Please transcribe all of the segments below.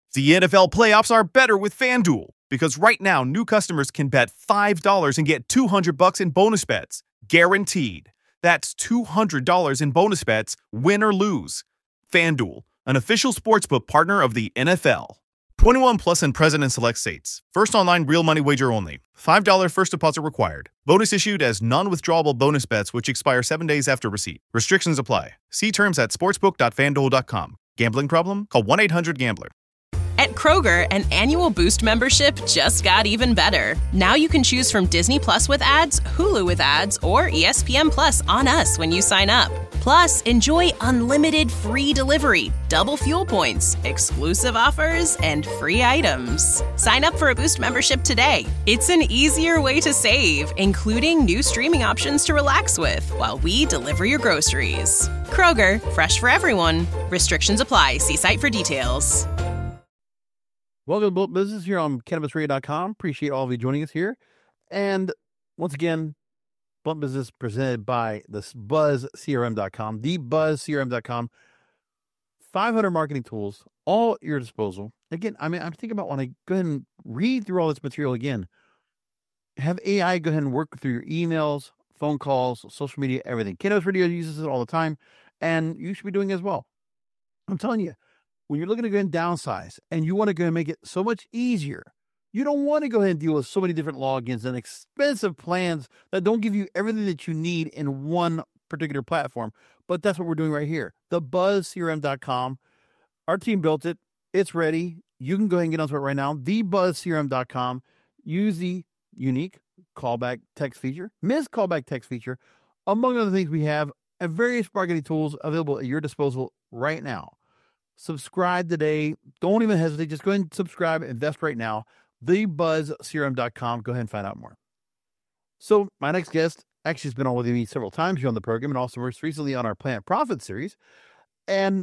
The NFL playoffs are better with FanDuel because right now new customers can bet $5 and get $200 in bonus bets, guaranteed. That's $200 in bonus bets, win or lose. FanDuel, an official sportsbook partner of the NFL. 21 plus and present in select states. First online real money wager only. $5 first deposit required. Bonus issued as non-withdrawable bonus bets which expire 7 days after receipt. Restrictions apply. See terms at sportsbook.fanduel.com. Gambling problem? Call 1-800-GAMBLER. At Kroger, an annual Boost membership just got even better. Now you can choose from Disney Plus with ads, Hulu with ads, or ESPN Plus on us when you sign up. Plus, enjoy unlimited free delivery, double fuel points, exclusive offers, and free items. Sign up for a Boost membership today. It's an easier way to save, including new streaming options to relax with while we deliver your groceries. Kroger, fresh for everyone. Restrictions apply. See site for details. Welcome to Blunt Business here on CannabisRadio.com. Appreciate all of you joining us here. And once again, Blunt Business presented by the BuzzCRM.com, thebuzzcrm.com. 500 marketing tools, all at your disposal. Again, I'm thinking about when I go ahead and read through all this material again, have AI go ahead and work through your emails, phone calls, social media, everything. Cannabis Radio uses it all the time, and you should be doing it as well. I'm telling you, when you're looking to go ahead and downsize and you want to go and make it so much easier, you don't want to go ahead and deal with so many different logins and expensive plans that don't give you everything that you need in one particular platform. But that's what we're doing right here. TheBuzzCRM.com. Our team built it. It's ready. You can go ahead and get onto it right now. TheBuzzCRM.com. Use the unique callback text feature, missed callback text feature, among other things we have, and various marketing tools available at your disposal right now. Subscribe today. Don't even hesitate. Just go ahead and subscribe. Invest right now. TheBuzzCRM.com. Go ahead and find out more. So my next guest actually has been on with me several times here on the program and also most recently on our Plant Profit series. And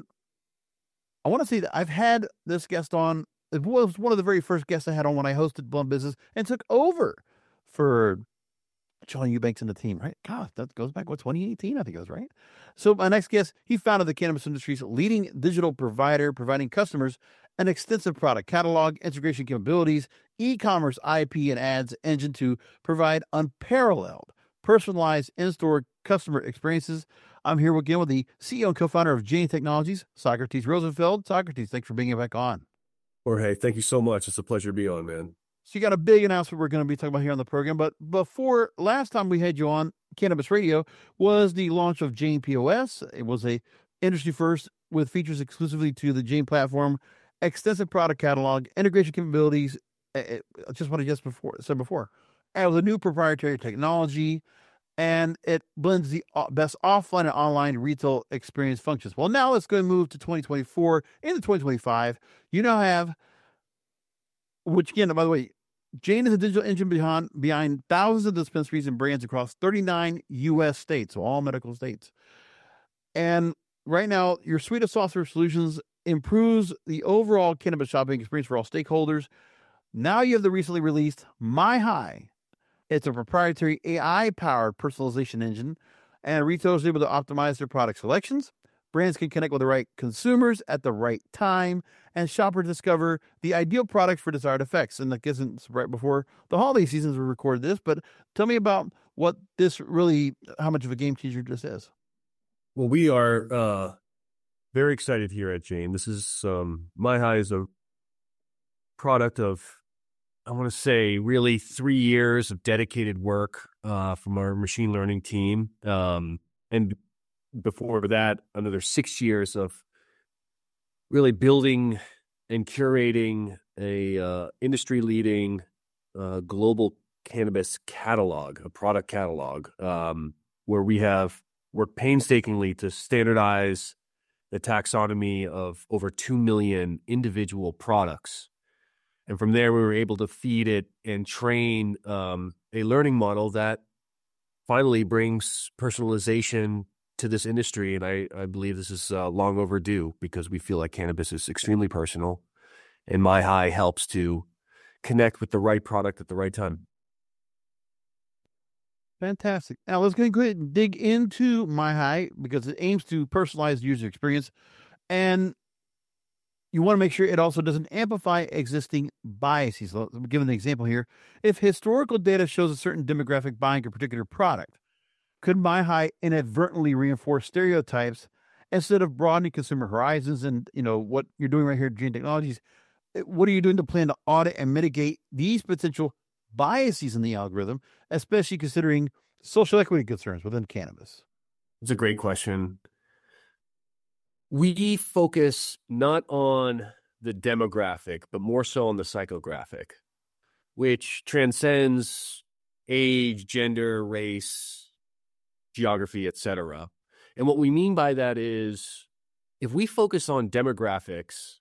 I want to say that I've had this guest on. It was one of the very first guests I had on when I hosted Blunt Business and took over for John Eubanks and the team, right? God, that goes back, 2018, I think it was, right? So my next guest, he founded the cannabis industry's leading digital provider, providing customers an extensive product catalog, integration capabilities, e-commerce IP and ads engine to provide unparalleled, personalized in-store customer experiences. I'm here again with the CEO and co-founder of Jane Technologies, Socrates Rosenfeld. Socrates, thanks for being back on. Jorge, thank you so much. It's a pleasure to be on, man. So you got a big announcement we're going to be talking about here on the program. But before, last time we had you on Cannabis Radio was the launch of Jane POS. It was a industry first with features exclusively to the Jane platform, extensive product catalog, integration capabilities, just what I said before. And it was a new proprietary technology, and it blends the best offline and online retail experience functions. Well, now let's go and move to 2024 into 2025. You now have, which again, by the way, Jane is a digital engine behind thousands of dispensaries and brands across 39 U.S. states, so all medical states. And right now, your suite of software solutions improves the overall cannabis shopping experience for all stakeholders. Now you have the recently released MyHigh. It's a proprietary AI-powered personalization engine, and retailers are able to optimize their product selections. Brands can connect with the right consumers at the right time, and shoppers discover the ideal products for desired effects. And that isn't right before the holiday seasons we recorded this, but tell me about what this really, how much of a game changer this is. Well, we are very excited here at Jane. This is, MyHigh is a product of, I want to say, really 3 years of dedicated work from our machine learning team. And before that, another 6 years of really building and curating a industry-leading global cannabis catalog, a product catalog, where we have worked painstakingly to standardize the taxonomy of over 2 million individual products. And from there, we were able to feed it and train a learning model that finally brings personalization to this industry. And I believe this is long overdue because we feel like cannabis is extremely personal, and MyHigh helps to connect with the right product at the right time. Fantastic. Now let's go ahead and dig into MyHigh because it aims to personalize the user experience. And you want to make sure it also doesn't amplify existing biases. Given the example here, if historical data shows a certain demographic buying a particular product, could MyHigh inadvertently reinforce stereotypes instead of broadening consumer horizons? And, what you're doing right here at Gene Technologies, what are you doing to plan to audit and mitigate these potential biases in the algorithm, especially considering social equity concerns within cannabis? It's a great question. We focus not on the demographic, but more so on the psychographic, which transcends age, gender, race, geography, etc. And what we mean by that is, if we focus on demographics,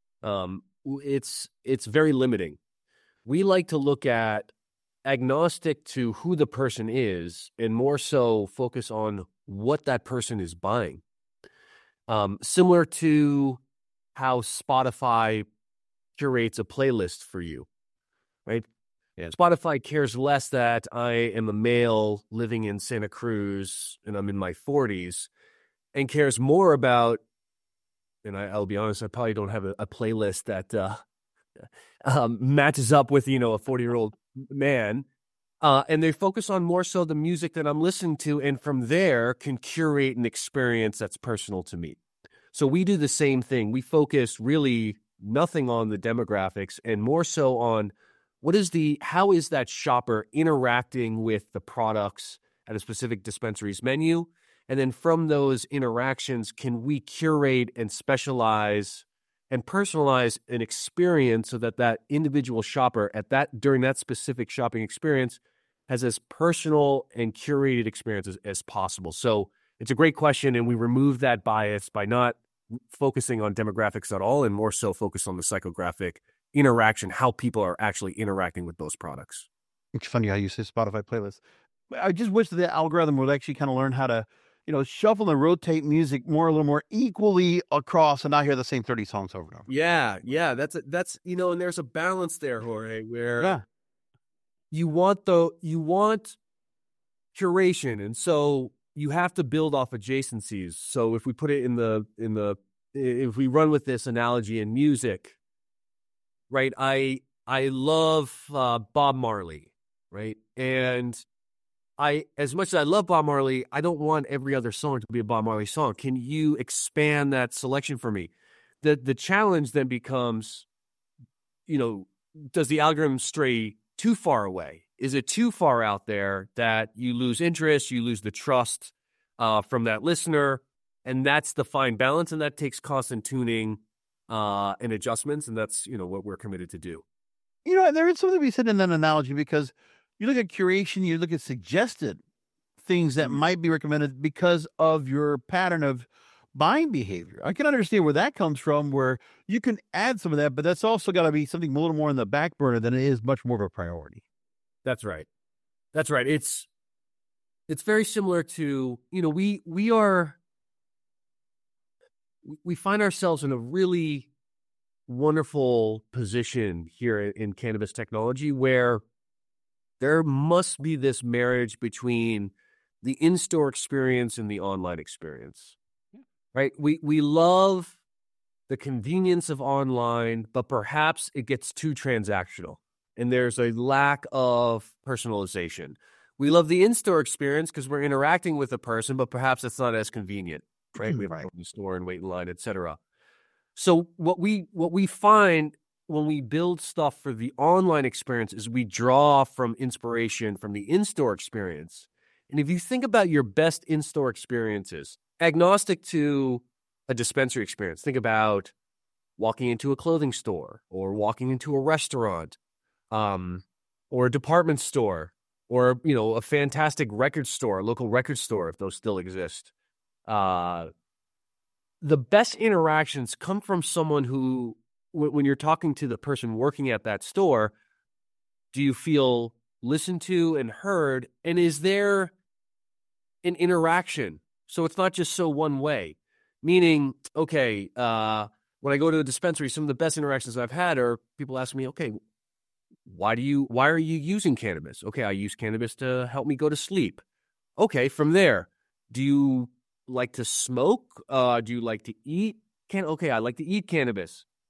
it's very limiting. We like to look at agnostic to who the person is and more so focus on what that person is buying. Similar to how Spotify curates a playlist for you, right? Yeah. Spotify cares less that I am a male living in Santa Cruz and I'm in my 40s, and cares more about, and I'll be honest, I probably don't have a playlist that matches up with, a 40-year-old man. And they focus on more so the music that I'm listening to, and from there can curate an experience that's personal to me. So we do the same thing. We focus really nothing on the demographics and more so on how is that shopper interacting with the products at a specific dispensary's menu? And then from those interactions, can we curate and specialize and personalize an experience so that individual shopper during that specific shopping experience has as personal and curated experience as possible. So it's a great question, and we remove that bias by not focusing on demographics at all and more so focus on the psychographic interaction, how people are actually interacting with those products. It's funny how you say Spotify playlist. I just wish that the algorithm would actually kind of learn how to, shuffle and rotate music a little more equally across and not hear the same 30 songs over and over. Yeah. That's and there's a balance there, Jorge, where you want curation, and so you have to build off adjacencies. So if we put it if we run with this analogy in music, right? I love Bob Marley, right? And as much as I love Bob Marley, I don't want every other song to be a Bob Marley song. Can you expand that selection for me? The challenge then becomes, does the algorithm stray too far away? Is it too far out there that you lose interest, you lose the trust from that listener? And that's the fine balance, and that takes constant tuning and adjustments, and that's, what we're committed to do. There is something to be said in that analogy, because you look at curation, you look at suggested things that might be recommended because of your pattern of buying behavior. I can understand where that comes from, where you can add some of that, but that's also got to be something a little more in the back burner than it is much more of a priority. That's right. It's very similar to, we find ourselves in a really wonderful position here in cannabis technology where there must be this marriage between the in-store experience and the online experience, right? We love the convenience of online, but perhaps it gets too transactional and there's a lack of personalization. We love the in-store experience because we're interacting with a person, but perhaps it's not as convenient, right? We have to go to the store and wait in line, etc. So what we find when we build stuff for the online experience is we draw from inspiration from the in-store experience. And if you think about your best in-store experiences, agnostic to a dispensary experience, think about walking into a clothing store or walking into a restaurant or a department store or, a fantastic record store, a local record store, if those still exist. The best interactions come from someone who, when you're talking to the person working at that store, do you feel listened to and heard? And is there an interaction? So it's not just so one way. Meaning, okay, when I go to a dispensary, some of the best interactions I've had are people asking me, okay, why are you using cannabis? Okay, I use cannabis to help me go to sleep. Okay, from there, do you like to smoke? Do you like to eat? Okay, I like to eat cannabis.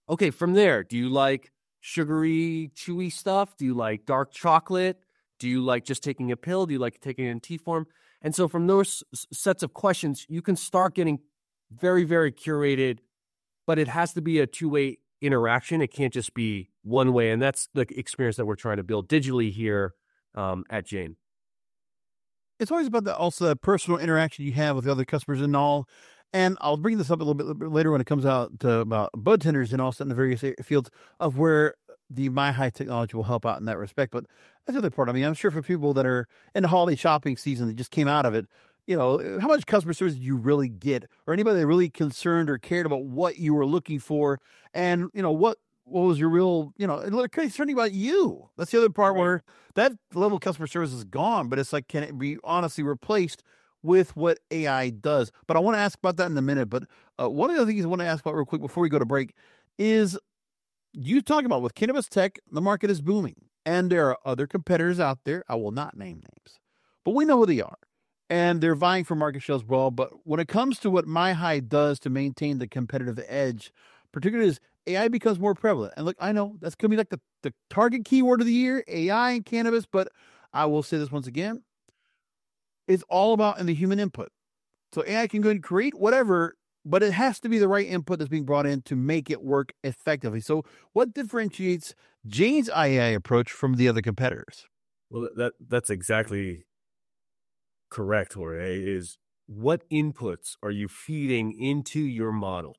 Okay, from there, do you like sugary, chewy stuff? Do you like dark chocolate? Do you like just taking a pill? Do you like taking it in tea form? And so from those sets of questions, you can start getting very, very curated, but it has to be a two-way interaction. It can't just be one way. And that's the experience that we're trying to build digitally here at Jane. It's always about also the personal interaction you have with the other customers and all. And I'll bring this up a little bit later when it comes out to about bud tenders and also in the various fields of where the MyHigh technology will help out in that respect. But that's the other part. I mean, I'm sure for people that are in the holiday shopping season that just came out of it, how much customer service do you really get, or anybody that really concerned or cared about what you were looking for, and what was your real, concerning about you? That's the other part where that level of customer service is gone. But it's like, can it be honestly replaced with what AI does? But I want to ask about that in a minute. But one of the other things I want to ask about real quick before we go to break is you talking about with cannabis tech, the market is booming, and there are other competitors out there. I will not name names, but we know who they are. And they're vying for market share as well. But when it comes to what MyHigh does to maintain the competitive edge, particularly as AI becomes more prevalent. And look, I know that's going to be like the target keyword of the year, AI and cannabis. But I will say this once again, it's all about in the human input. So AI can go and create whatever, but it has to be the right input that's being brought in to make it work effectively. So what differentiates Jane's AI approach from the other competitors? Well, that's exactly correct, Jorge, is what inputs are you feeding into your model?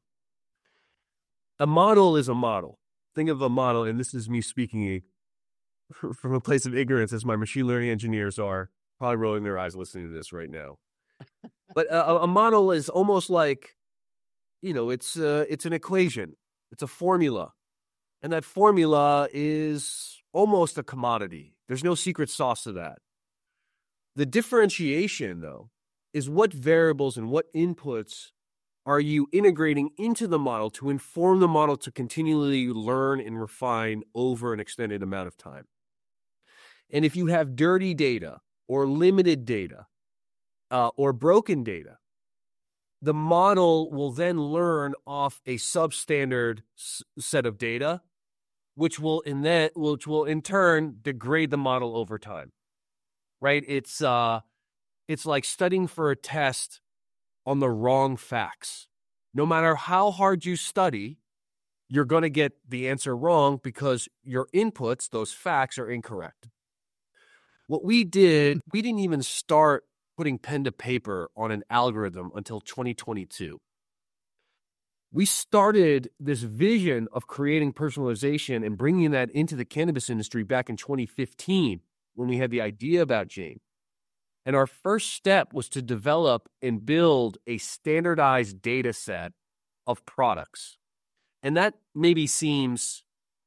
A model is a model. Think of a model, and this is me speaking from a place of ignorance, as my machine learning engineers are probably rolling their eyes listening to this right now. But a model is almost like, it's an equation. It's a formula. And that formula is almost a commodity. There's no secret sauce to that. The differentiation, though, is what variables and what inputs are you integrating into the model to inform the model to continually learn and refine over an extended amount of time. And if you have dirty data or limited data or broken data, the model will then learn off a substandard set of data, which will in turn degrade the model over time. Right? It's like studying for a test on the wrong facts. No matter how hard you study, you're going to get the answer wrong because your inputs, those facts, are incorrect. What we did, we didn't even start putting pen to paper on an algorithm until 2022. We started this vision of creating personalization and bringing that into the cannabis industry back in 2015 when we had the idea about Jane. And our first step was to develop and build a standardized data set of products. And that maybe seems,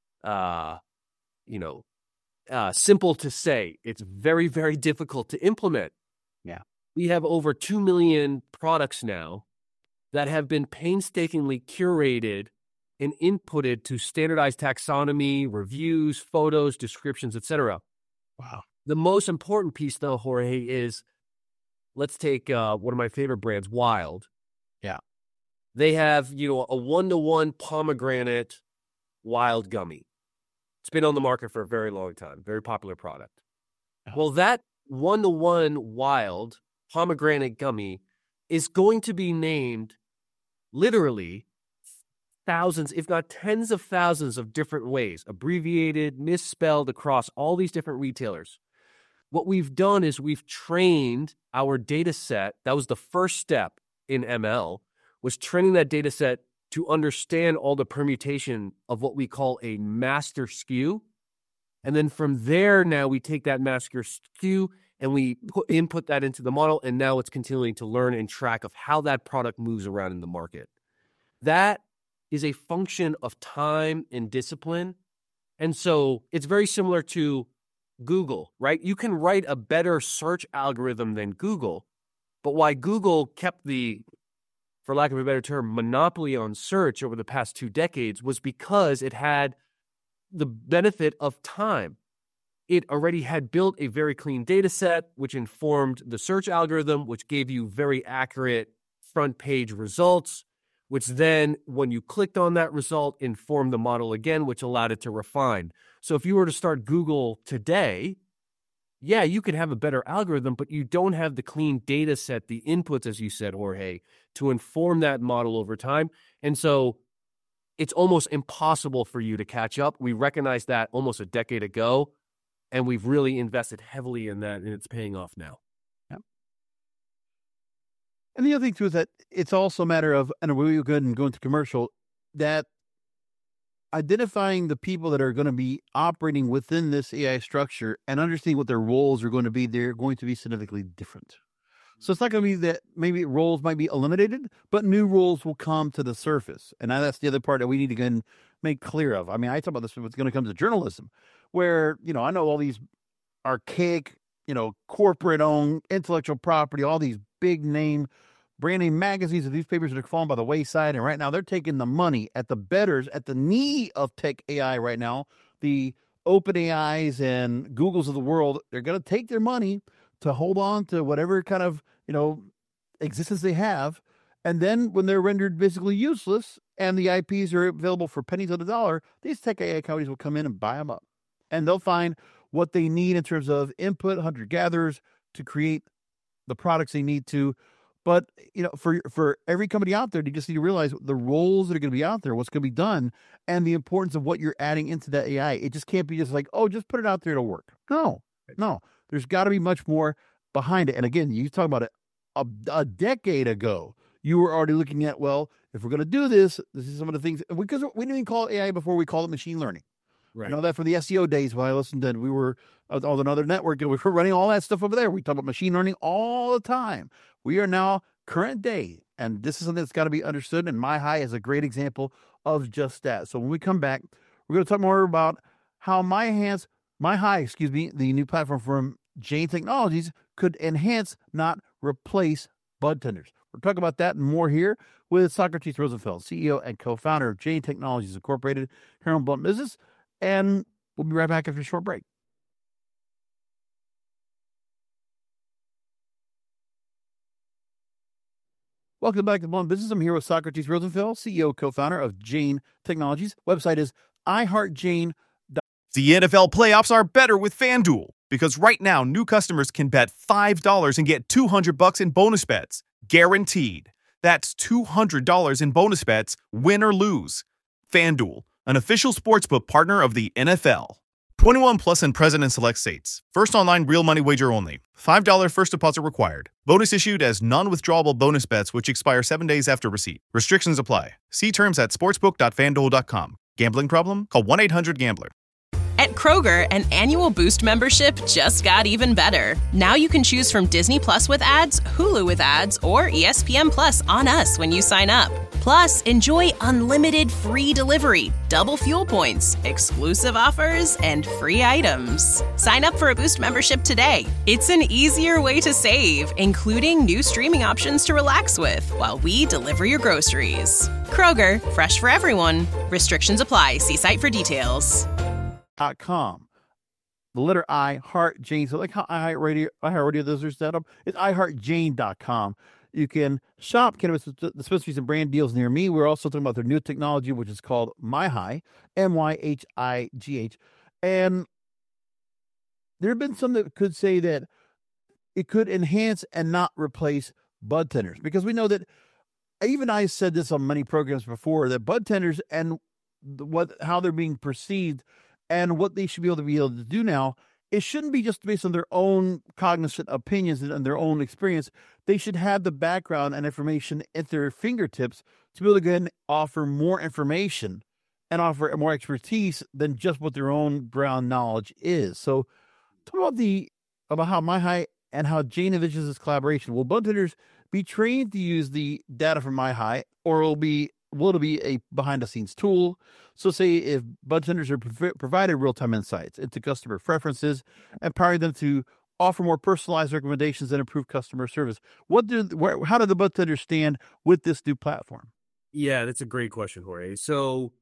simple to say. It's very, very difficult to implement. Yeah. We have over 2 million products now that have been painstakingly curated and inputted to standardized taxonomy, reviews, photos, descriptions, etc. Wow. The most important piece, though, Jorge, is let's take one of my favorite brands, Wild. Yeah. They have, a 1-to-1 pomegranate Wild gummy. It's been on the market for a very long time. Very popular product. Oh. Well, that 1-to-1 Wild pomegranate gummy is going to be named literally thousands, if not tens of thousands of different ways, abbreviated, misspelled across all these different retailers. What we've done is we've trained our data set. That was the first step in ML, was training that data set to understand all the permutation of what we call a master SKU. And then from there, now we take that master SKU and we input that into the model, and now it's continuing to learn and track of how that product moves around in the market. That is a function of time and discipline. And so it's very similar to Google, right? You can write a better search algorithm than Google, but why Google kept the, for lack of a better term, monopoly on search over the past 2 decades was because it had the benefit of time. It already had built a very clean data set, which informed the search algorithm, which gave you very accurate front page results, which then, when you clicked on that result, informed the model again, which allowed it to refine. So if you were to start Google today, yeah, you could have a better algorithm, but you don't have the clean data set, the inputs, as you said, Jorge, to inform that model over time. And so it's almost impossible for you to catch up. We recognized that almost a decade ago, and we've really invested heavily in that, and it's paying off now. Yeah. And the other thing, too, is that it's also a matter of, and we'll go ahead and go into commercial, that identifying the people that are going to be operating within this AI structure and understanding what their roles are going to be, they're going to be significantly different. So it's not going to be that maybe roles might be eliminated, but new roles will come to the surface. And that's the other part that we need to go and make clear of. I mean, I talk about this when it's going to come to journalism, where, I know all these archaic, corporate-owned intellectual property, all these big name, brand name magazines and newspapers that are falling by the wayside. And right now they're taking the money at the betters, at the knee of tech AI right now. The OpenAIs and Googles of the world, they're going to take their money to hold on to whatever kind of, existence they have. And then when they're rendered basically useless and the IPs are available for pennies on the dollar, these tech AI companies will come in and buy them up. And they'll find what they need in terms of input, hunter-gatherers, to create the products they need to. But, for every company out there, you just need to realize the roles that are going to be out there, what's going to be done, and the importance of what you're adding into that AI. It just can't be just like, oh, just put it out there to work. No. There's got to be much more behind it. And again, you talk about it a decade ago, you were already looking at, well, if we're going to do this, this is some of the things, because we didn't even call it AI before we called it machine learning. Right. I know that from the SEO days when I listened to, we were on another network and we were running all that stuff over there. We talk about machine learning all the time. We are now current day, and this is something that's got to be understood. And MyHigh is a great example of just that. So when we come back, we're going to talk more about how MyHigh, the new platform from Jane Technologies, could enhance, not replace, bud tenders. We're talking about that and more here with Socrates Rosenfeld, CEO and co-founder of Jane Technologies Incorporated, here on Blunt Business. And we'll be right back after a short break. Welcome back to Blunt Business. I'm here with Socrates Rosenfeld, CEO, co-founder of Jane Technologies. Website is iHeartJane. The NFL playoffs are better with FanDuel, because right now new customers can bet $5 and get $200 in bonus bets, guaranteed. That's $200 in bonus bets, win or lose. FanDuel, an official sportsbook partner of the NFL. 21 plus and present in select states. First online real money wager only. $5 first deposit required. Bonus issued as non-withdrawable bonus bets which expire 7 days after receipt. Restrictions apply. See terms at sportsbook.fanduel.com. Gambling problem? Call 1-800-GAMBLER. At Kroger, an annual Boost membership just got even better. Now you can choose from Disney Plus with ads, Hulu with ads, or ESPN Plus on us when you sign up. Plus, enjoy unlimited free delivery, double fuel points, exclusive offers, and free items. Sign up for a Boost membership today. It's an easier way to save, including new streaming options to relax with while we deliver your groceries. Kroger, fresh for everyone. Restrictions apply. See site for details. .com. The letter I, Heart Jane. So like how iHeartRadio does their setup, it's iHeartJane.com. You can shop cannabis dispensaries and brand deals near me. We're also talking about their new technology, which is called MyHigh, MYHIGH. And there have been some that could say that it could enhance and not replace bud tenders, because we know that, even I said this on many programs before, that bud tenders and how they're being perceived and what they should be able to do now, it shouldn't be just based on their own cognizant opinions and their own experience. They should have the background and information at their fingertips to be able to go ahead and offer more information and offer more expertise than just what their own ground knowledge is. So talk about how MyHigh and how Jane envisions this collaboration. Will bud tenders be trained to use the data from MyHigh, or will it be a behind-the-scenes tool? So say if bud tenders are provided real-time insights into customer preferences, empowering them to offer more personalized recommendations and improve customer service. How do the bud tenders stand with this new platform? Yeah, that's a great question, Jorge. So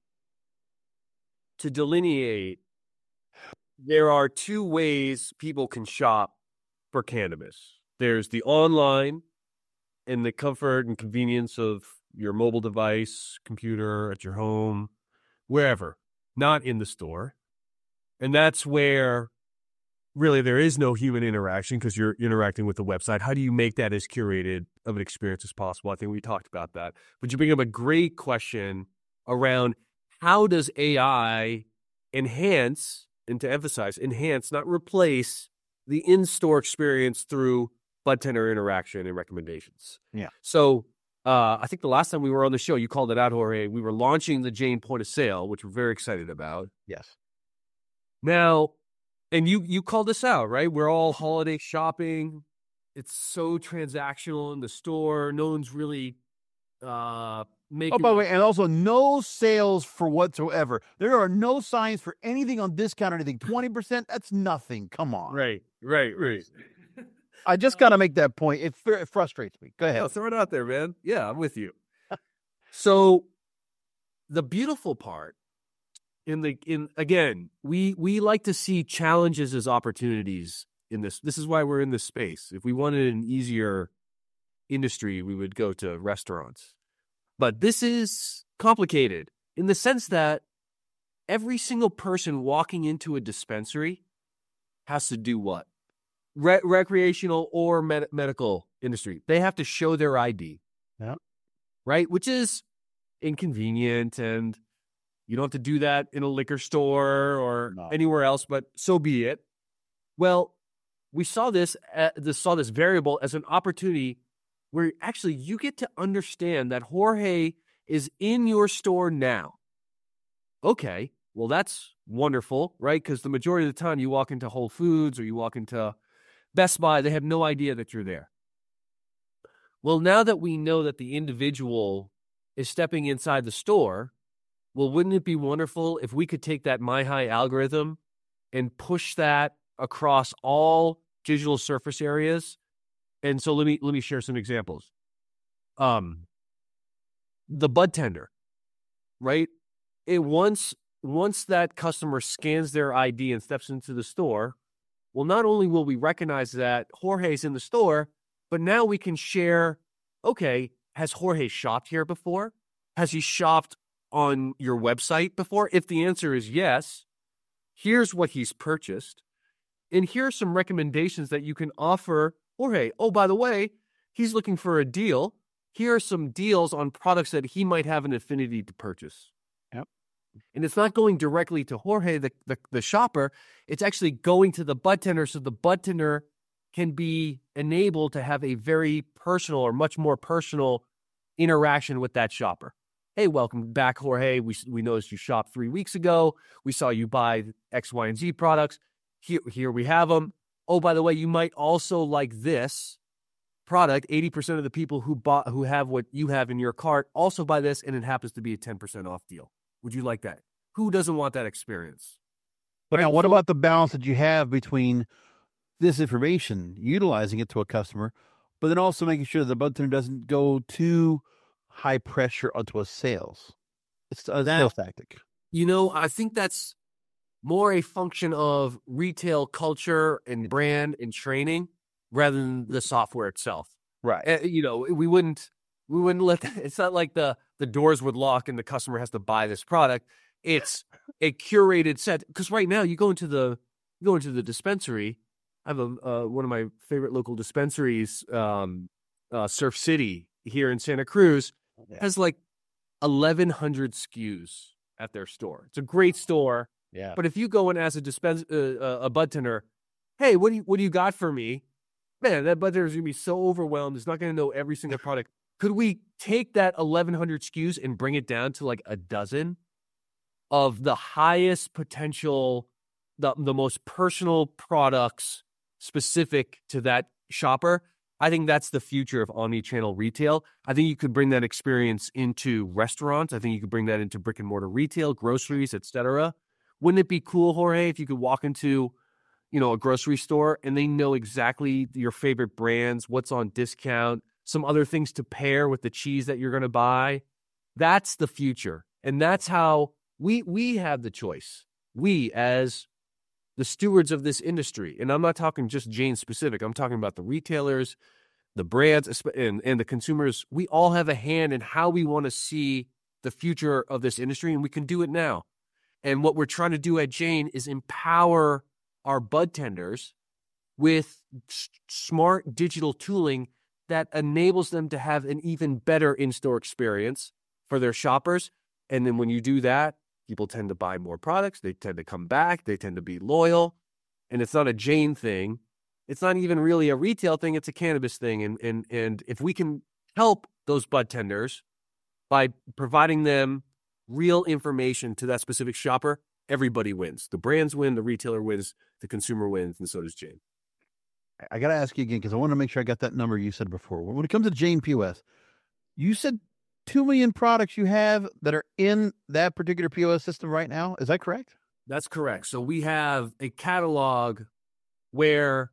to delineate, there are two ways people can shop for cannabis. There's the online, in the comfort and convenience of your mobile device, computer, at your home, wherever, not in the store. And that's where really there is no human interaction because you're interacting with the website. How do you make that as curated of an experience as possible? I think we talked about that. But you bring up a great question around how does AI enhance, and to emphasize, enhance, not replace, the in-store experience through budtender interaction and recommendations. Yeah. So I think the last time we were on the show, you called it out, Jorge. We were launching the Jane point of sale, which we're very excited about. Yes. Now, and you called this out, right? We're all holiday shopping. It's so transactional in the store. No one's really making... Oh, by the way, and also no sales for whatsoever. There are no signs for anything on discount or anything. 20%, that's nothing. Come on. Right. I just got to make that point. It frustrates me. Go ahead. Yeah, throw it out there, man. Yeah, I'm with you. So the beautiful part again, we like to see challenges as opportunities in this. This is why we're in this space. If we wanted an easier industry, we would go to restaurants. But this is complicated in the sense that every single person walking into a dispensary has to do what? Recreational or medical industry. They have to show their ID. Yeah. Right? Which is inconvenient, and you don't have to do that in a liquor store or anywhere else, but so be it. Well, we saw this variable as an opportunity where actually you get to understand that Jorge is in your store now. Okay, well, that's wonderful, right? Because the majority of the time you walk into Whole Foods or you walk into Best Buy, they have no idea that you're there. Well, now that we know that the individual is stepping inside the store, well, wouldn't it be wonderful if we could take that MyHigh algorithm and push that across all digital surface areas? And so let me share some examples. The bud tender, right? Once that customer scans their ID and steps into the store, well, not only will we recognize that Jorge's in the store, but now we can share, okay, has Jorge shopped here before? Has he shopped on your website before? If the answer is yes, here's what he's purchased. And here are some recommendations that you can offer Jorge. Oh, by the way, he's looking for a deal. Here are some deals on products that he might have an affinity to purchase. Yep. And it's not going directly to Jorge, the shopper. It's actually going to the bud tender, so the bud tender can be enabled to have a very personal or much more personal interaction with that shopper. Hey, welcome back, Jorge. We noticed you shopped 3 weeks ago. We saw you buy X, Y, and Z products. Here we have them. Oh, by the way, you might also like this product. 80% of the people who have what you have in your cart also buy this, and it happens to be a 10% off deal. Would you like that? Who doesn't want that experience? But now, what about the balance that you have between this information, utilizing it to a customer, but then also making sure the bud tender doesn't go too high pressure onto a sales? It's a sales tactic. I think that's more a function of retail culture and brand and training rather than the software itself. Right. We wouldn't let that. It's not like the doors would lock and the customer has to buy this product. It's a curated set. Because right now you go into the dispensary. I have one of my favorite local dispensaries, Surf City here in Santa Cruz, has like 1,100 SKUs at their store. It's a great store. Yeah. But if you go in as a bud tender, hey, what do you got for me? Man, that bud tender is gonna be so overwhelmed. It's not gonna know every single product. Could we take that 1,100 SKUs and bring it down to like a dozen of the highest potential, the most personal products specific to that shopper? I think that's the future of omni-channel retail. I think you could bring that experience into restaurants. I think you could bring that into brick and mortar retail, groceries, etc. Wouldn't it be cool, Jorge, if you could walk into, a grocery store and they know exactly your favorite brands, what's on discount, some other things to pair with the cheese that you're going to buy? That's the future. And that's how we have the choice. We, as the stewards of this industry, and I'm not talking just Jane specific, I'm talking about the retailers, the brands, and the consumers, we all have a hand in how we want to see the future of this industry, and we can do it now. And what we're trying to do at Jane is empower our bud tenders with smart digital tooling that enables them to have an even better in-store experience for their shoppers. And then when you do that, people tend to buy more products. They tend to come back. They tend to be loyal. And it's not a Jane thing. It's not even really a retail thing. It's a cannabis thing. And if we can help those bud tenders by providing them real information to that specific shopper, everybody wins. The brands win, the retailer wins, the consumer wins, and so does Jane. I got to ask you again, because I want to make sure I got that number you said before. When it comes to Jane POS, you said 2 million products you have that are in that particular POS system right now. Is that correct? That's correct. So we have a catalog where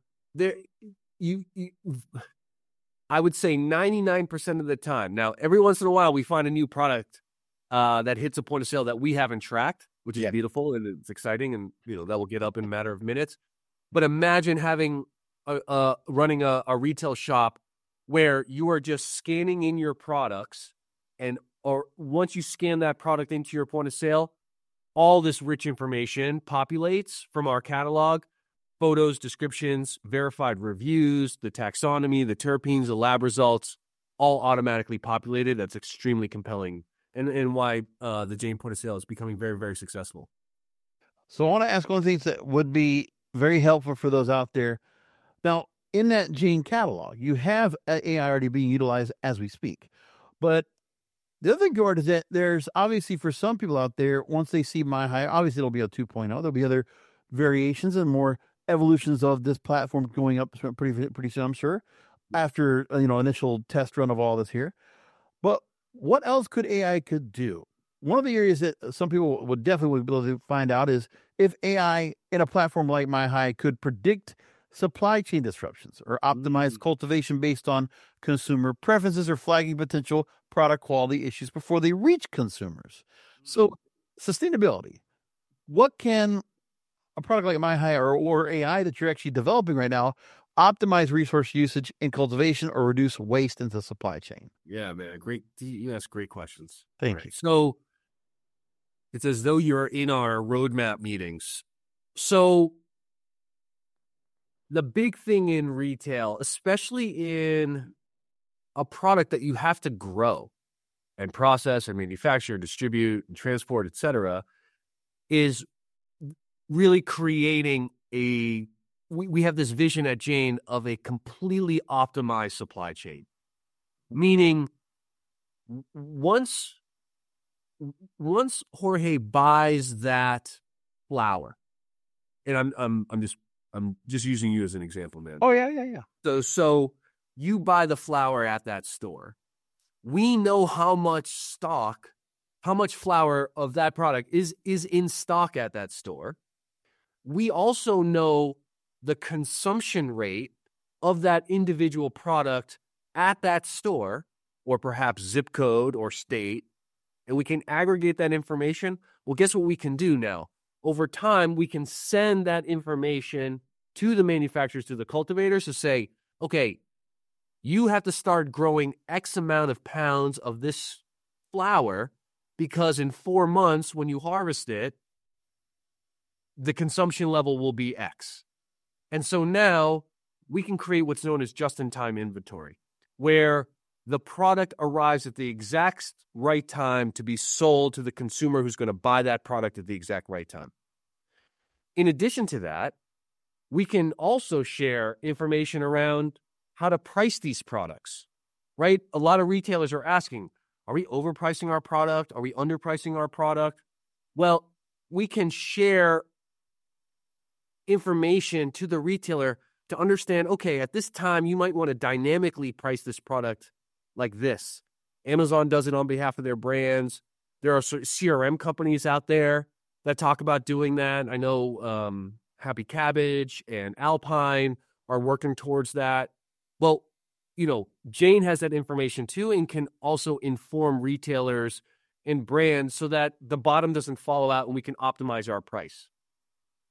I would say 99% of the time. Now, every once in a while, we find a new product that hits a point of sale that we haven't tracked, which is beautiful and it's exciting, and that will get up in a matter of minutes. But imagine having running a retail shop where you are just scanning in your products, or once you scan that product into your point of sale, all this rich information populates from our catalog: photos, descriptions, verified reviews, the taxonomy, the terpenes, the lab results, all automatically populated. That's extremely compelling, and why the Jane point of sale is becoming very, very successful. So I want to ask one of the things that would be very helpful for those out there. Now, in that Jane catalog, you have AI already being utilized as we speak. But the other thing, Gord, is that there's obviously for some people out there, once they see MyHigh, obviously it'll be a 2.0. There'll be other variations and more evolutions of this platform going up pretty soon, I'm sure, after initial test run of all this here. But what else could AI do? One of the areas that some people would definitely be able to find out is if AI in a platform like MyHigh could predict supply chain disruptions or optimize cultivation based on consumer preferences or flagging potential product quality issues before they reach consumers. So sustainability, what can a product like MyHigh or AI that you're actually developing right now optimize resource usage in cultivation or reduce waste in the supply chain? Yeah, man. Great. You ask great questions. Thank you. So it's as though you're in our roadmap meetings. So the big thing in retail, especially in a product that you have to grow and process and manufacture, distribute and transport, et cetera, is really creating we have this vision at Jane of a completely optimized supply chain. Meaning once Jorge buys that flower, and I'm just using you as an example, man. Oh, yeah. So you buy the flower at that store. We know how much flower of that product is in stock at that store. We also know the consumption rate of that individual product at that store, or perhaps zip code or state, and we can aggregate that information. Well, guess what we can do now? Over time, we can send that information to the manufacturers, to the cultivators, to say, okay, you have to start growing X amount of pounds of this flower because in 4 months, when you harvest it, the consumption level will be X. And so now we can create what's known as just-in-time inventory, where the product arrives at the exact right time to be sold to the consumer who's going to buy that product at the exact right time. In addition to that, we can also share information around how to price these products, right? A lot of retailers are asking, are we overpricing our product? Are we underpricing our product? Well, we can share information to the retailer to understand, okay, at this time, you might want to dynamically price this product like this. Amazon does it on behalf of their brands. There are CRM companies out there that talk about doing that. I know Happy Cabbage and Alpine are working towards that. Well, Jane has that information too and can also inform retailers and brands so that the bottom doesn't fall out and we can optimize our price.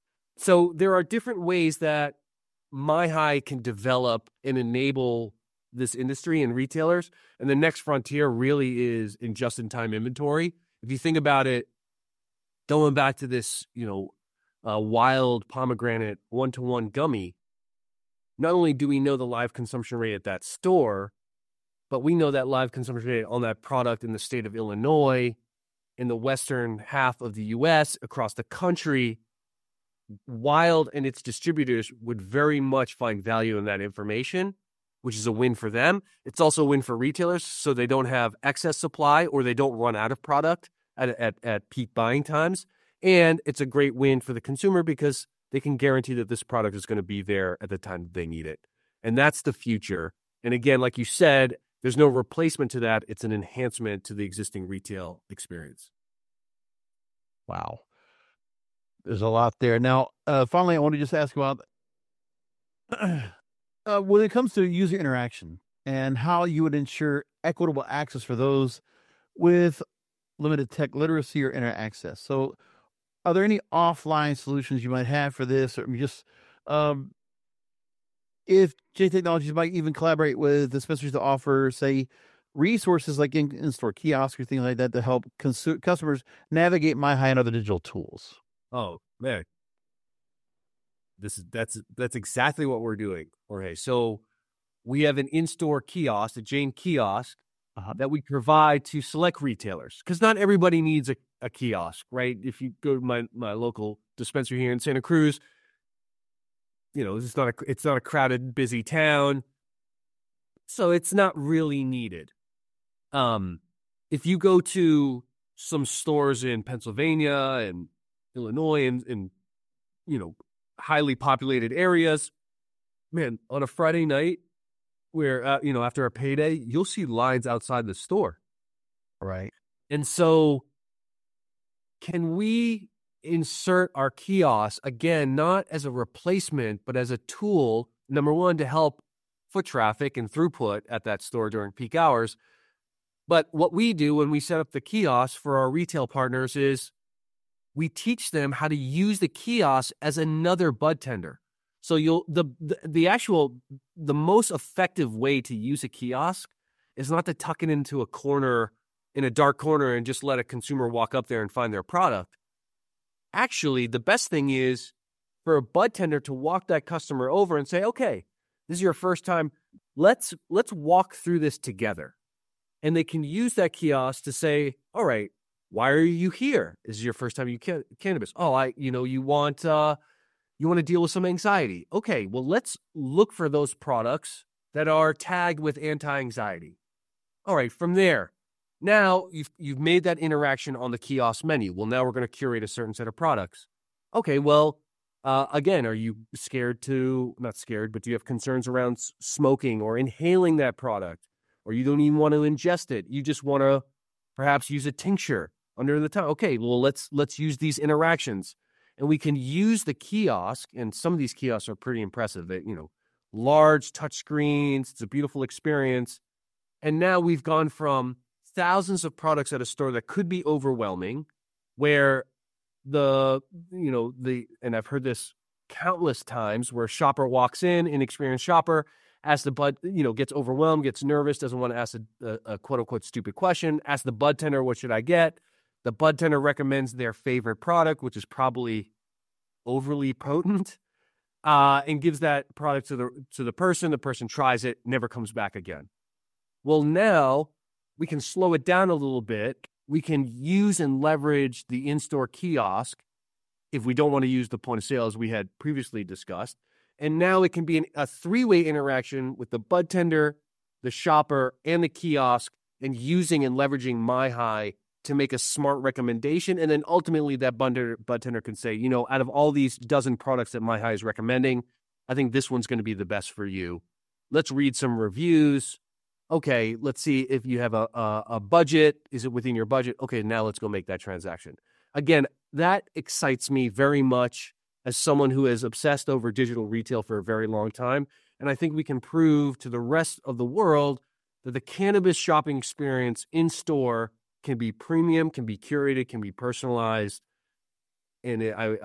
So there are different ways that MyHigh can develop and enable this industry and retailers. And the next frontier really is in just-in-time inventory. If you think about it, going back to this, wild pomegranate one-to-one gummy, not only do we know the live consumption rate at that store, but we know that live consumption rate on that product in the state of Illinois, in the western half of the U.S., across the country. Wild and its distributors would very much find value in that information, which is a win for them. It's also a win for retailers, so they don't have excess supply or they don't run out of product at peak buying times. And it's a great win for the consumer because they can guarantee that this product is going to be there at the time that they need it. And that's the future. And again, like you said, there's no replacement to that. It's an enhancement to the existing retail experience. Wow. There's a lot there. Now, finally, I want to just ask about when it comes to user interaction and how you would ensure equitable access for those with limited tech literacy or internet access. So are there any offline solutions you might have for this, or just if J Technologies might even collaborate with dispensaries to offer, say, resources like in-store kiosks or things like that to help customers navigate MyHigh and other digital tools? Oh, man. That's exactly what we're doing, Jorge. So we have an in-store kiosk, a Jane kiosk, that we provide to select retailers, because not everybody needs a kiosk, right? If you go to my local dispensary here in Santa Cruz, it's not a crowded, busy town, so it's not really needed. If you go to some stores in Pennsylvania and Illinois and highly populated areas, man, on a Friday night where after a payday, you'll see lines outside the store. Right. And so can we insert our kiosks, again, not as a replacement, but as a tool, number one, to help foot traffic and throughput at that store during peak hours. But what we do when we set up the kiosks for our retail partners is we teach them how to use the kiosk as another bud tender. So the most effective way to use a kiosk is not to tuck it into in a dark corner and just let a consumer walk up there and find their product. Actually, the best thing is for a bud tender to walk that customer over and say, okay, this is your first time. Let's walk through this together. And they can use that kiosk to say, all right, why are you here? This is your first time you cannabis. Oh, you want to deal with some anxiety. Okay, well, let's look for those products that are tagged with anti-anxiety. All right, from there, now you've made that interaction on the kiosk menu. Well, now we're going to curate a certain set of products. Okay, well, again, are you not scared, but do you have concerns around smoking or inhaling that product? Or you don't even want to ingest it. You just want to perhaps use a tincture under the tongue. Okay, well, let's use these interactions. And we can use the kiosk, and some of these kiosks are pretty impressive. They, large touch screens. It's a beautiful experience. And now we've gone from thousands of products at a store that could be overwhelming, where and I've heard this countless times, where a shopper walks in, inexperienced shopper, asks the bud, gets overwhelmed, gets nervous, doesn't want to ask a quote unquote stupid question, asks the bud tender, what should I get? The bud tender recommends their favorite product, which is probably overly potent, and gives that product to the person. The person tries it, never comes back again. Well, now we can slow it down a little bit. We can use and leverage the in-store kiosk if we don't want to use the point of sale as we had previously discussed. And now it can be a three-way interaction with the bud tender, the shopper, and the kiosk, and using and leveraging MyHigh to make a smart recommendation. And then ultimately that bud tender can say, out of all these dozen products that MyHigh is recommending, I think this one's going to be the best for you. Let's read some reviews. Okay, let's see if you have a budget. Is it within your budget? Okay, now let's go make that transaction. Again, that excites me very much as someone who is obsessed over digital retail for a very long time. And I think we can prove to the rest of the world that the cannabis shopping experience in store can be premium, can be curated, can be personalized. And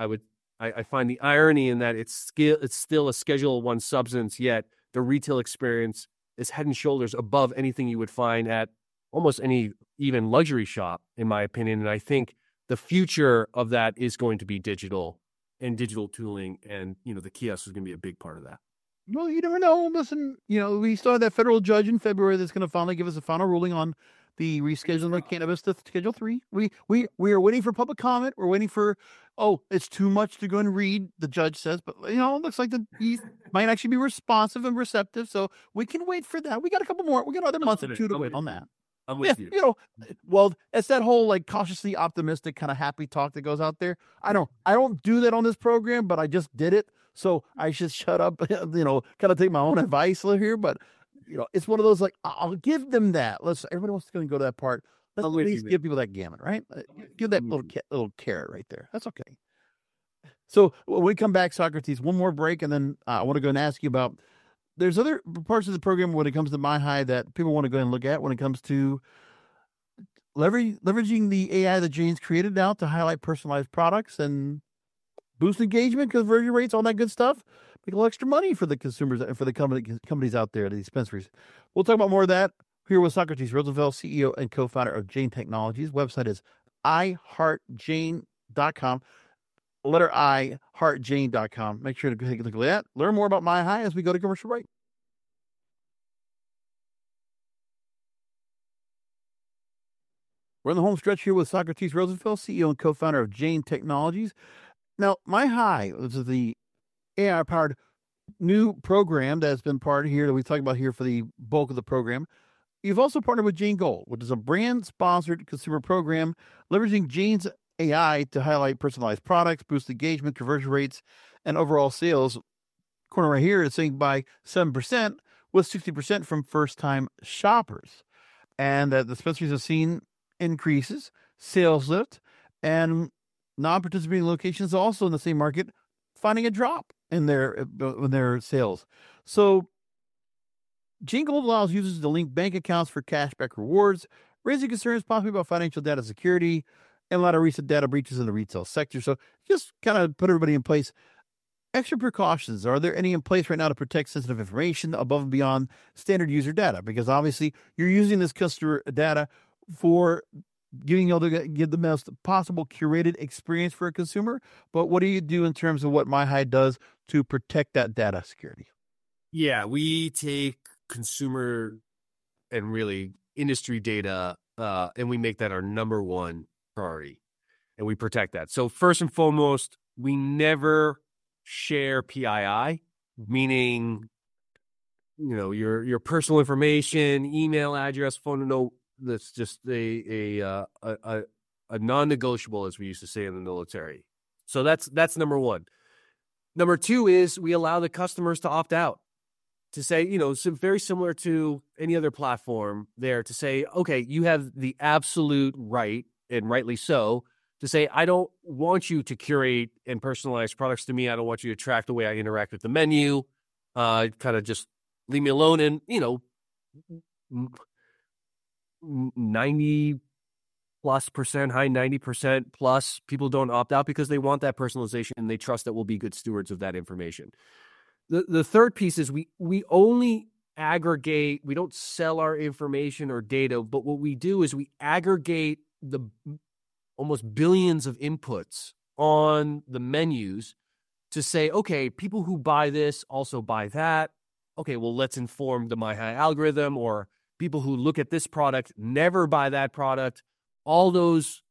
I find the irony in that it's still a Schedule I substance, yet the retail experience is head and shoulders above anything you would find at almost any even luxury shop, in my opinion. And I think the future of that is going to be digital and digital tooling. And, the kiosk is going to be a big part of that. Well, you never know. Listen, we still have that federal judge in February that's going to finally give us a final ruling on the rescheduling of cannabis to Schedule 3. We are waiting for public comment. We're waiting for, it's too much to go and read, the judge says. But, it looks like he might actually be responsive and receptive. So we can wait for that. We got a couple more. We got another month or two to wait on that. I'm with you. Well, it's that whole cautiously optimistic kind of happy talk that goes out there. I don't do that on this program, but I just did it. So I should shut up, kind of take my own advice here. But, it's one of those, I'll give them that. Everybody wants to go to that part. Let's at least give people that gamut, right? Give that little carrot right there. That's okay. So when we come back, Socrates, one more break. And then I want to go and ask you about, there's other parts of the program when it comes to MyHigh that people want to go and look at when it comes to leveraging the AI that Jane's created now to highlight personalized products and boost engagement, conversion rates, all that good stuff. Make a little extra money for the consumers and for the companies out there, the dispensaries. We'll talk about more of that here with Socrates Rosenfeld, CEO and co-founder of Jane Technologies. Website is iHeartJane.com. Letter I, heartjane.com. Make sure to take a look at that. Learn more about MyHigh as we go to commercial break. We're in the home stretch here with Socrates Rosenfeld, CEO and co-founder of Jane Technologies. Now, MyHigh, this is the AI-powered new program that's been part here that we talked about here for the bulk of the program. You've also partnered with Jane Gold, which is a brand-sponsored consumer program leveraging Jane's AI to highlight personalized products, boost engagement, conversion rates, and overall sales. Corner right here is saying by 7%, with 60% from first-time shoppers. And that the dispensaries have seen increases, sales lift, and non-participating locations also in the same market finding a drop in their sales. So Jane Gold allows users to link bank accounts for cashback rewards, raising concerns possibly about financial data security and a lot of recent data breaches in the retail sector. So just kind of put everybody in place. Extra precautions. Are there any in place right now to protect sensitive information above and beyond standard user data? Because obviously you're using this customer data for giving you to give the best possible curated experience for a consumer. But what do you do in terms of what MyHigh does to protect that data security? Yeah, we take consumer and really industry data, and we make that our number one priority, and we protect that. So first and foremost, we never share PII, meaning, your personal information, email address, phone number. That's just a non-negotiable, as we used to say in the military. So that's number one. Number two is we allow the customers to opt out, to say, very similar to any other platform there, to say, okay, you have the absolute right, and rightly so, to say, I don't want you to curate and personalize products to me. I don't want you to track the way I interact with the menu. Kind of just leave me alone. And, 90+%, high 90% plus people don't opt out because they want that personalization and they trust that we'll be good stewards of that information. The third piece is we only aggregate, we don't sell our information or data, but what we do is we aggregate the almost billions of inputs on the menus to say, okay, people who buy this also buy that. Okay, well, let's inform the MyHigh algorithm, or people who look at this product never buy that product. All those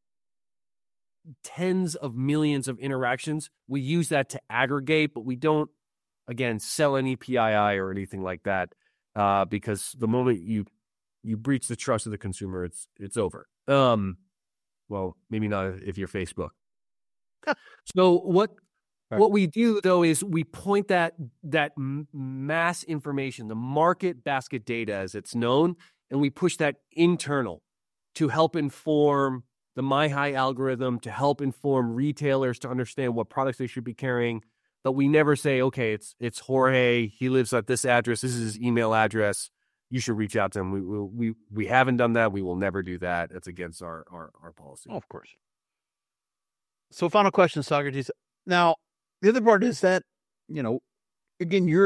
tens of millions of interactions, we use that to aggregate, but we don't, again, sell any PII or anything like that, because the moment you breach the trust of the consumer, it's over. Well, maybe not if you're Facebook. So what we do, though, is we point that mass information, the market basket data as it's known, and we push that internal to help inform the MyHigh algorithm, to help inform retailers to understand what products they should be carrying. But we never say, okay, it's Jorge, he lives at this address, this is his email address, you should reach out to him. We haven't done that. We will never do that. That's against our policy. Oh, of course. So final question, Socrates. Now, the other part is that, again, you're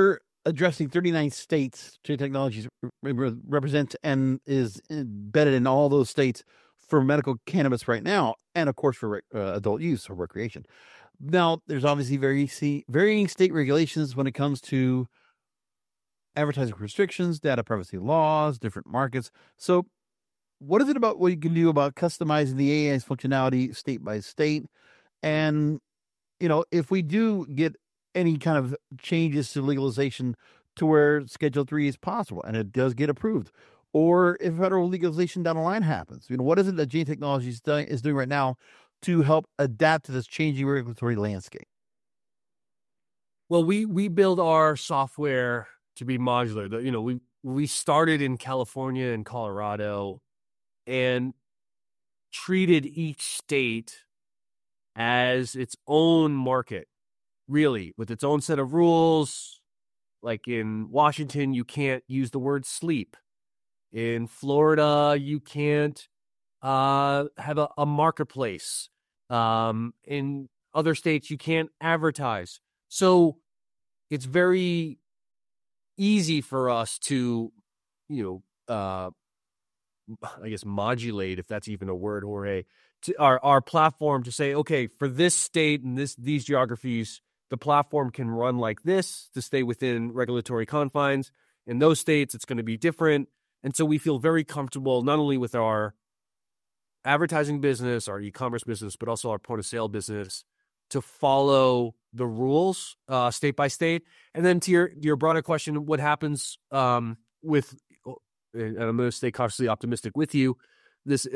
addressing 39 states. Jane Technologies represents and is embedded in all those states for medical cannabis right now, and of course for adult use or recreation. Now, there's obviously varying state regulations when it comes to advertising restrictions, data privacy laws, different markets. So what is it about what you can do about customizing the AI's functionality state by state? And, if we do get any kind of changes to legalization to where Schedule 3 is possible and it does get approved, or if federal legalization down the line happens, what is it that Jane Technologies is doing right now to help adapt to this changing regulatory landscape? Well, we build our software to be modular. We started in California and Colorado and treated each state as its own market, really, with its own set of rules. Like in Washington, you can't use the word sleep. In Florida, you can't have a marketplace. In other states, you can't advertise. So it's very easy for us to, I guess modulate, if that's even a word, Jorge, to our platform to say, okay, for this state and these geographies, the platform can run like this to stay within regulatory confines. In those states, it's going to be different. And so we feel very comfortable not only with our advertising business, our e-commerce business, but also our point of sale business to follow the rules state by state. And then to your broader question, what happens with, and I'm going to stay cautiously optimistic with you, this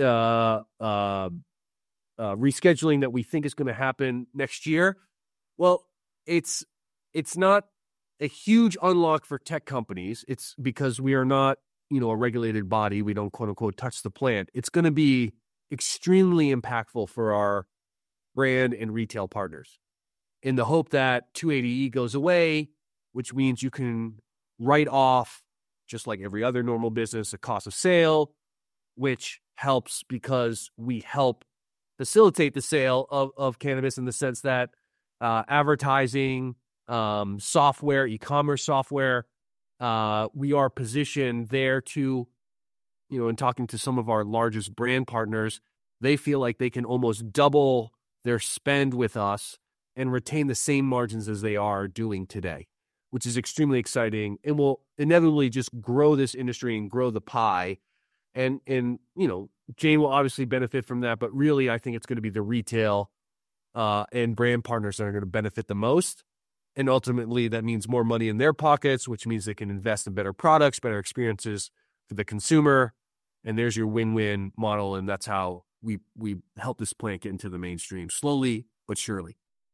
rescheduling that we think is going to happen next year. Well, it's not a huge unlock for tech companies. It's because we are not, a regulated body. We don't, quote unquote, touch the plant. It's going to be extremely impactful for our brand and retail partners in the hope that 280E goes away, which means you can write off, just like every other normal business, a cost of sale, which helps because we help facilitate the sale of cannabis in the sense that advertising, software, e-commerce software, we are positioned there to, in talking to some of our largest brand partners, they feel like they can almost double their spend with us and retain the same margins as they are doing today, which is extremely exciting and will inevitably just grow this industry and grow the pie. And Jane will obviously benefit from that, but really I think it's going to be the retail and brand partners that are going to benefit the most. And ultimately that means more money in their pockets, which means they can invest in better products, better experiences for the consumer. And there's your win-win model. And that's how we help this plant get into the mainstream slowly but surely.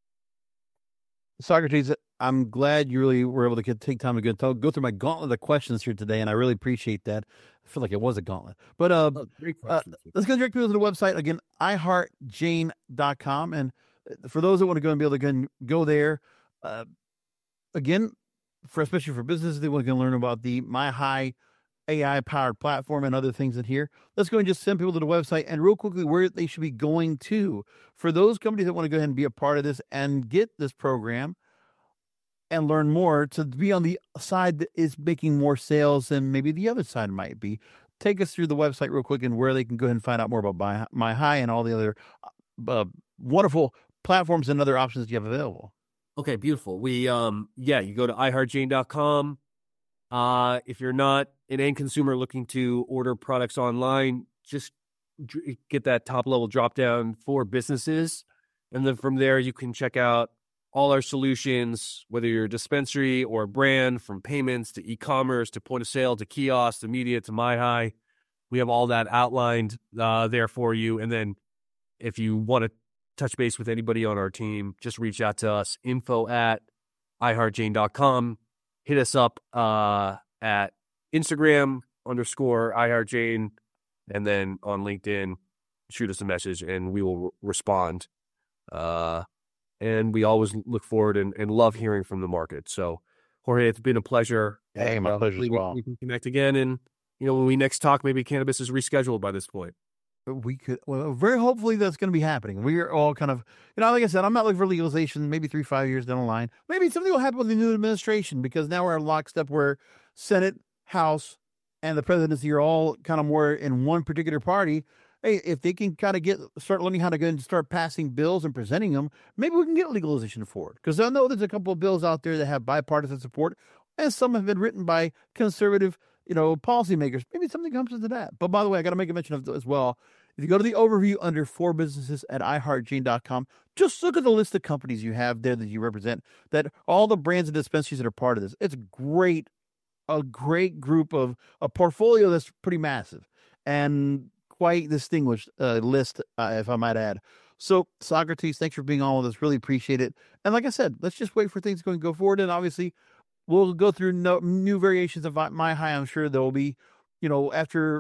Socrates, I'm glad you really were able to take time to go through my gauntlet of questions here today, and I really appreciate that. I feel like it was a gauntlet. But let's go directly to the website. Again, iHeartJane.com. And for those that want to go and be able to go there, again, especially for businesses, they want to learn about the MyHigh AI-powered platform and other things in here. Let's go and just send people to the website and real quickly where they should be going to. For those companies that want to go ahead and be a part of this and get this program and learn more, to be on the side that is making more sales than maybe the other side might be, take us through the website real quick and where they can go ahead and find out more about MyHigh and all the other wonderful platforms and other options you have available. Okay, beautiful. We, you go to iHeartJane.com. If you're not an end consumer looking to order products online, just get that top level drop down for businesses. And then from there, you can check out all our solutions, whether you're a dispensary or a brand, from payments to e-commerce to point of sale to kiosk to media to MyHigh. We have all that outlined there for you. And then if you want to touch base with anybody on our team, just reach out to us, info@iHeartJane.com. Hit us up at Instagram _iHeartJane, and then on LinkedIn, shoot us a message and we will respond. And we always look forward and love hearing from the market. So, Jorge, it's been a pleasure. Hey, my pleasure as well. We can connect again, and when we next talk, maybe cannabis is rescheduled by this point. we could, well, very hopefully that's going to be happening. We are all kind of, like I said, I'm not looking for legalization, maybe 3-5 years down the line. Maybe something will happen with the new administration, because now we're in lockstep where Senate, House, and the presidency are all kind of more in one particular party. Hey, if they can kind of start learning how to go and start passing bills and presenting them, maybe we can get legalization for it. Because I know there's a couple of bills out there that have bipartisan support, and some have been written by conservative, policymakers. Maybe something comes into that. But by the way, I got to make a mention of as well. If you go to the overview under For Businesses at iHeartGene.com, just look at the list of companies you have there that you represent, that all the brands and dispensaries that are part of this. It's a great group of a portfolio that's pretty massive and quite distinguished list, if I might add. So, Socrates, thanks for being on with us. Really appreciate it. And like I said, let's just wait for things to go forward. And obviously, we'll go through new variations of My High. I'm sure there will be, after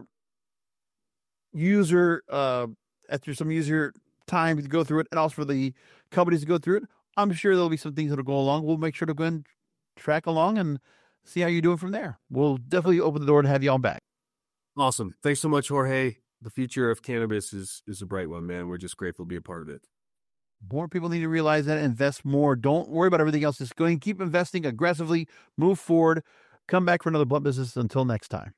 some user time to go through it, and also for the companies to go through it, I'm sure there'll be some things that'll go along. We'll make sure to go and track along and see how you're doing from there. We'll definitely open the door to have you on back. Awesome. Thanks so much, Jorge. The future of cannabis is a bright one, man. We're just grateful to be a part of it. More people need to realize that, invest more. Don't worry about everything else. Just go and keep investing aggressively. Move forward. Come back for another Blunt Business. Until next time.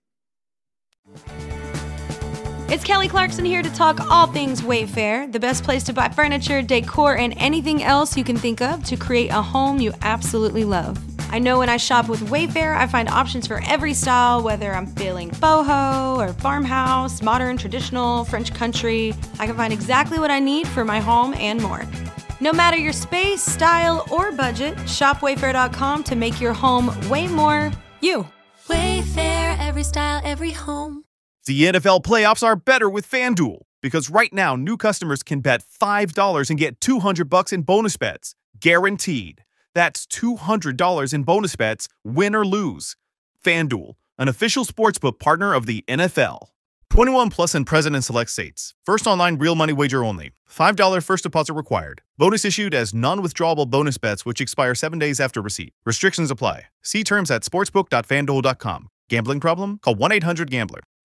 It's Kelly Clarkson here to talk all things Wayfair, the best place to buy furniture, decor, and anything else you can think of to create a home you absolutely love. I know when I shop with Wayfair, I find options for every style, whether I'm feeling boho or farmhouse, modern, traditional, French country. I can find exactly what I need for my home and more. No matter your space, style, or budget, shop Wayfair.com to make your home way more you. Wayfair, every style, every home. The NFL playoffs are better with FanDuel, because right now new customers can bet $5 and get $200 in bonus bets, guaranteed. That's $200 in bonus bets, win or lose. FanDuel, an official sportsbook partner of the NFL. 21 plus and present in select states. First online real money wager only. $5 first deposit required. Bonus issued as non-withdrawable bonus bets which expire 7 days after receipt. Restrictions apply. See terms at sportsbook.fanduel.com. Gambling problem? Call 1-800-GAMBLER.